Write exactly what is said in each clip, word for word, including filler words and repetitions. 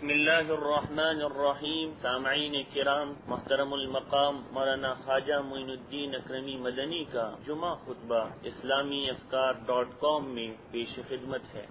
बिस्मिल्लाह अर्रहमान अर्रहीम। सामईन किराम, मोहतरम मकाम मौलाना ख्वाजा मोइनुद्दीन अकरमी मदनी का जुमा खुतबा इस्लामी अफकार डॉट कॉम में पेश खिदमत है।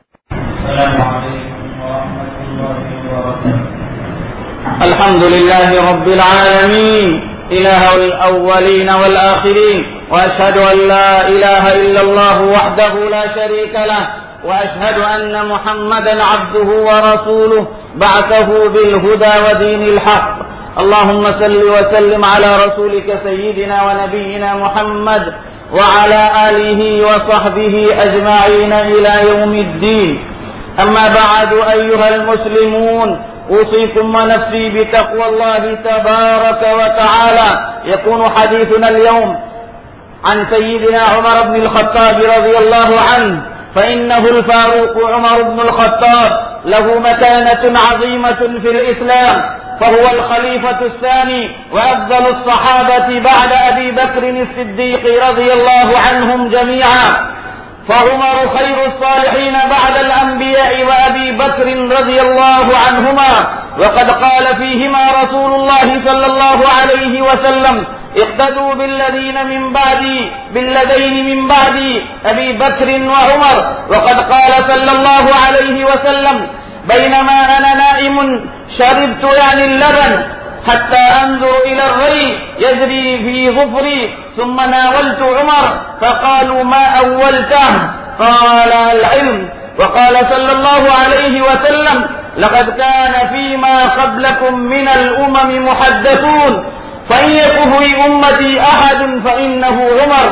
अल्हम्दुलिल्लाह रब्बिल आलमीन, इलाहुल अव्वलीन वल आखिरीन, व अशहदु अन ला इलाहा इल्लल्लाह वहदहु ला शरीका लह, وأشهد أن محمدا عبده ورسوله بعثه بالهدى ودين الحق. اللهم صل وسلم على رسولك سيدنا ونبينا محمد وعلى آله وصحبه أجمعين إلى يوم الدين. أما بعد، أيها المسلمون، أوصيكم ونفسي بتقوى الله تبارك وتعالى. يكون حديثنا اليوم عن سيدنا عمر بن الخطاب رضي الله عنه، فإنه الفاروق عمر بن الخطاب له مكانة عظيمة في الإسلام، فهو الخليفة الثاني وأفضل الصحابة بعد أبي بكر الصديق رضي الله عنهم جميعا، فعمر خير الصالحين بعد الأنبياء وأبي بكر رضي الله عنهما. وقد قال فيهما رسول الله صلى الله عليه وسلم: اقتدوا بالذين من بعدي بالذين من بعدي أبي بكر وعمر. وقد قال صلى الله عليه وسلم: بينما أنا نائم شربت يعني اللبن حتى أنظر إلى الري يجري في ظفري، ثم ناولت عمر فقالوا: ما أولته؟ قال: العلم. وقال صلى الله عليه وسلم: لقد كان فيما قبلكم من الأمم محدثون، فإن يكن في أمتي أحد فإنه عمر.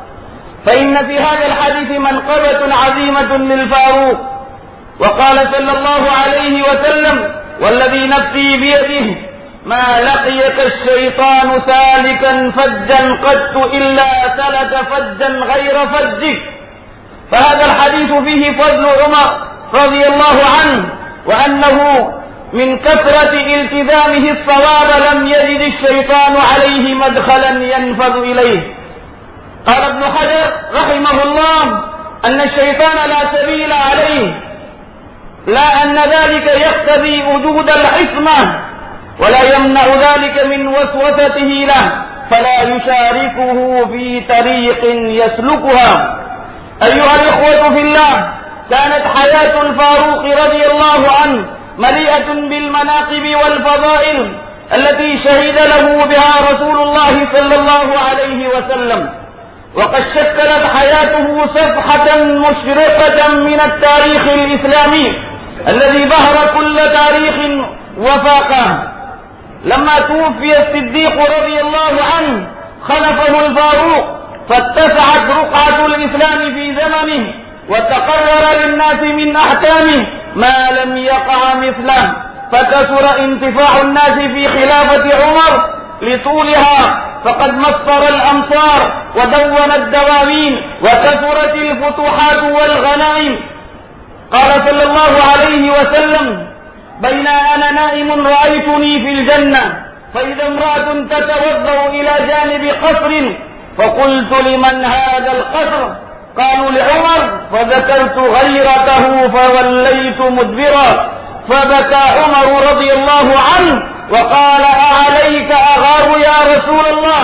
فإن في هذا الحديث منقبة عظيمة للفاروق. وقال صلى الله عليه وسلم: والذي نفسي بيده ما لقيك الشيطان سالكا فجا قط إلا سلك فجا غير فجك. فهذا الحديث فيه فضل عمر رضي الله عنه، وأنه من كثرة التزامه الصواب لم يجد الشيطان عليه مدخلا ينفذ إليه. قال ابن حجر رحمه الله: أن الشيطان لا سبيل عليه، لا أن ذلك يقتضي وجود العصمة، ولا يمنع ذلك من وسوسته له، فلا يشاركه في طريق يسلكها. أيها الإخوة في الله، كانت حياة الفاروق رضي الله عنه مليئة بالمناقب والفضائل التي شهد له بها رسول الله صلى الله عليه وسلم، وقد شكلت حياته صفحة مشرقة من التاريخ الإسلامي الذي بهر كل تاريخ وفاقه. لما توفي الصديق رضي الله عنه خلفه الفاروق، فاتسعت رقعة الإسلام في زمنه، وتقرر للناس من أحكامه ما لم يقع مثله، فكثر انتفاع الناس في خلافة عمر لطولها، فقد مصر الأمصار ودون الدواوين وكثرت الفتوحات والغنائم. قال صلى الله عليه وسلم: بين أنا نائم رأيتني في الجنة، فإذا امرأة تتوضأ إلى جانب قصر، فقلت: لمن هذا القصر؟ قالوا: لعمر، فذكرت غيرته فوليت مدبرا، فبكى عمر رضي الله عنه وقال: أعليك أغار يا رسول الله.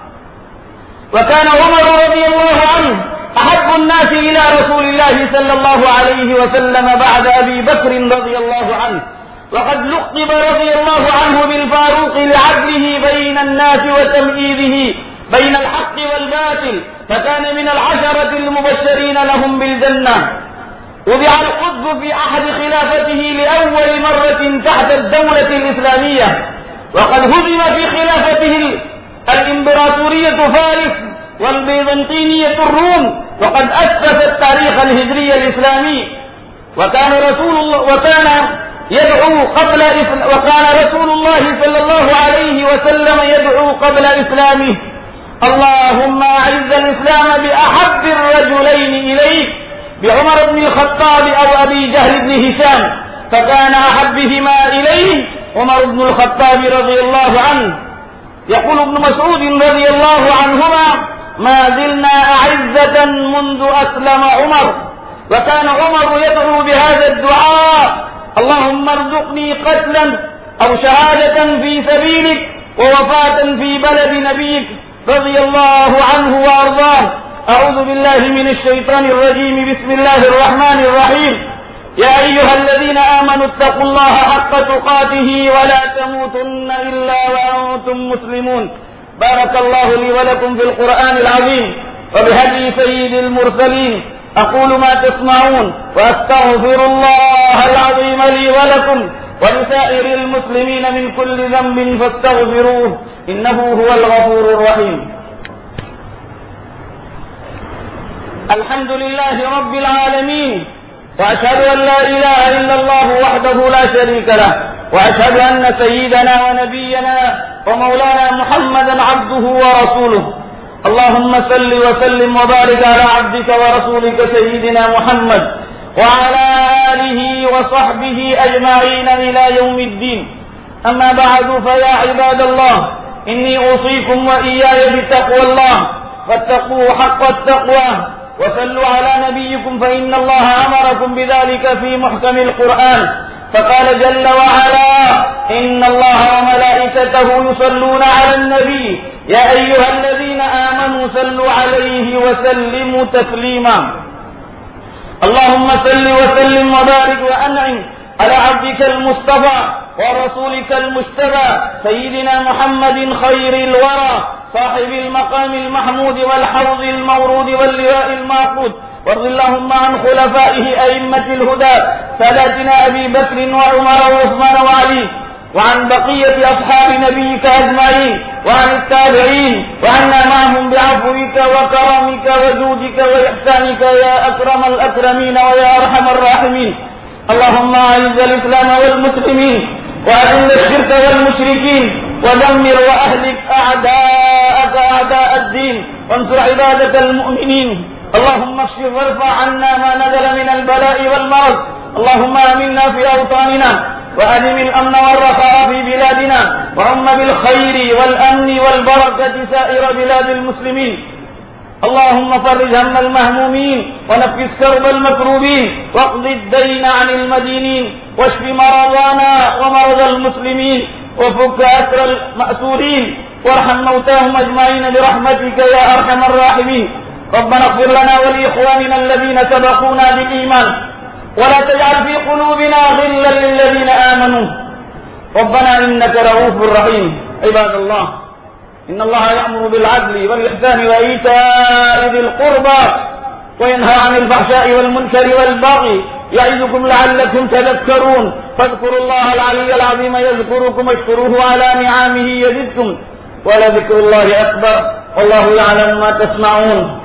وكان عمر رضي الله عنه أحب الناس إلى رسول الله صلى الله عليه وسلم بعد أبي بكر رضي الله عنه، وقد لقب رضي الله عنه بالفاروق لعدله بين الناس وتمييزه بين الحق والباطل، فكان من العشرة المبشرين لهم بالجنة. وضع القطب في أحد خلافته لأول مرة تحت الدولة الإسلامية، وقد هزم في خلافته الإمبراطورية فارس والبيزنطينية الروم، وقد أسس التاريخ الهجري الإسلامي. وكان رسول الله وكان يدعو قبل وكان رسول الله صلى الله عليه وسلم يدعو قبل إسلامه: اللهم أعز الإسلام بأحب الرجلين إليك، بعمر بن الخطاب أو أبي جهل بن هشام، فكان أحبهما إليه عمر بن الخطاب رضي الله عنه. يقول ابن مسعود رضي الله عنهما: ما زلنا أعزة منذ أسلم عمر. وكان عمر يدعو بهذا الدعاء اللهم ارزقني قتلا أو شهادة في سبيلك ووفاة في بلد نبيك رضي الله عنه وأرضاه. أعوذ بالله من الشيطان الرجيم. بسم الله الرحمن الرحيم. يا أيها الذين آمنوا اتقوا الله حق تقاته ولا تموتن إلا وأنتم مسلمون. بارك الله لي ولكم في القرآن العظيم وبهدي سيد المرسلين. أقول ما تسمعون وأستغفر الله العظيم لي ولكم ولسائر المسلمين من كل ذنب فاستغفروه إنه هو الغفور الرحيم. الحمد لله رب العالمين، وأشهد أن لا إله إلا الله وحده لا شريك له، وأشهد أن سيدنا ونبينا ومولانا محمدا عبده ورسوله. اللهم صل وسلم وبارك على عبدك ورسولك سيدنا محمد وعلى آله وصحبه أجمعين إلى يوم الدين. أما بعد، فيا عباد الله، إني أوصيكم وإياي بتقوى الله، فاتقوه حق التقوى وصلوا على نبيكم، فإن الله أمركم بذلك في محكم القرآن، فقال جل وعلا: إن الله وملائكته يصلون على النبي يا أيها الذين آمنوا صلوا عليه وسلموا تسليما. اللهم صل وسلم وبارك وأنعم على عبدك المصطفى ورسولك المجتبى سيدنا محمد خير الورى صاحب المقام المحمود والحوض المورود واللواء المعقود. وارض اللهم عن خلفائه أئمة الهدى ساداتنا أبي بكر وعمر وعثمان وعلي، وعن بقية أصحاب نبيك أجمعين، وعن التابعين، وعنا معهم بعفوك وكرمك وجودك وإحسانك يا أكرم الأكرمين ويا أرحم الراحمين. اللهم أعز الإسلام والمسلمين وأذل الشرك والمشركين ودمر وأهلك أعداءك أعداء الدين وانصر عبادك المؤمنين. اللهم اكشف وارفع عنا ما نزل من البلاء والمرض. اللهم آمنا في أوطاننا وأدم الأمن والرخاء في بلادنا، وعم بالخير والأمن والبركة سائر بلاد المسلمين. اللهم فرج هم المهمومين ونفس كرب المكروبين واقض الدين عن المدينين واشف مرضانا ومرضى المسلمين وفك أسر المأسورين وارحم موتاهم أجمعين برحمتك يا أرحم الراحمين. ربنا اغفر لنا ولإخواننا الذين سبقونا بالإيمان ولا تجعل في قلوبنا غلا للذين آمنوا ربنا إنك رؤوف رحيم. عباد الله، إن الله يأمر بالعدل والإحسان وإيتاء ذي القربى وينهى عن الفحشاء والمنكر والبغي يعظكم لعلكم تذكرون. فاذكروا الله العلي العظيم يذكركم واشكروه على نعمه يزدكم ولذكر الله أكبر والله يعلم ما تصنعون.